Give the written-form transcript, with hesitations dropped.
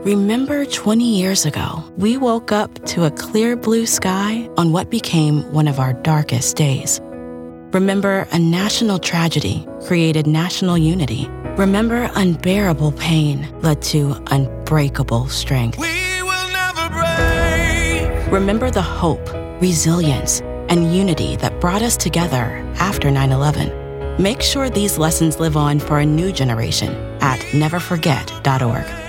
Remember 20 years ago, we woke up to a clear blue sky on what became one of our darkest days. Remember a national tragedy created national unity. Remember unbearable pain led to unbreakable strength. We will never break. Remember the hope, resilience, and unity that brought us together after 9/11. Make sure these lessons live on for a new generation at neverforget.org.